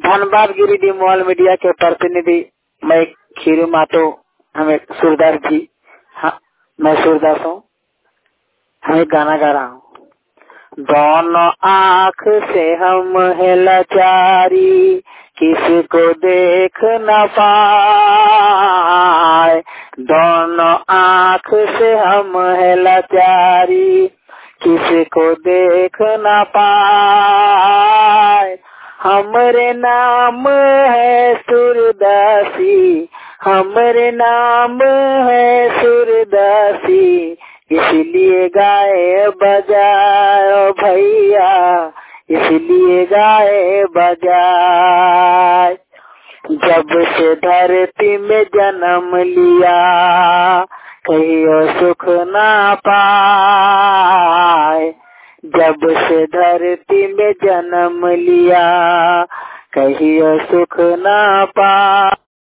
Dhanbad Giridih mall media के प्रतिनिधि मैं खीरू मातो, हमें सूरदास जी। हाँ, मैं सूरदास हूँ। हमें गाना गा रहा हूँ। दोनों आँख से हम है लाचारी, किसको देख न पाए। दोनों आँख से हम है लाचारी, किसको देख न पाए। हमरे नाम है सूरदासी, हमरे नाम है सूरदासी, इसलिए गाए बजाए भैया, इसलिए गाए बजाए। जब से धरती में जन्म लिया, कहियो सुख ना पाए। जब से धरती में जन्म लिया, कहियो सुख ना पाए।